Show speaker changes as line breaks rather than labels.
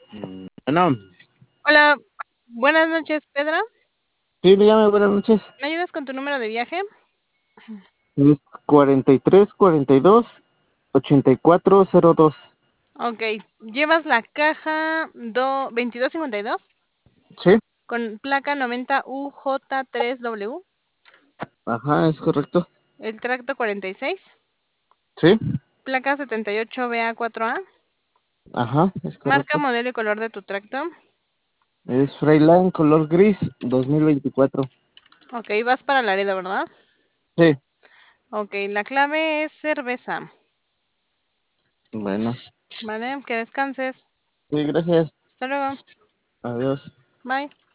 Bueno,
Hola, buenas noches, Pedro.
sí, dígame, buenas noches.
¿Me ayudas con tu número de viaje?
Es 43 42 84 02.
Ok, llevas la caja 2252
Sí,
con placa 90 UJ3W,
ajá, es correcto.
el tracto 46,
Sí,
placa 78 BA4A,
ajá, es
marca,
correcto.
modelo y color de tu tracto.
Es Freiland color gris 2024.
Ok, vas para Laredo, ¿verdad?
Sí,
Ok, la clave es cerveza.
bueno.
Vale, que descanses.
Sí, gracias.
Hasta luego.
Adiós.
Bye.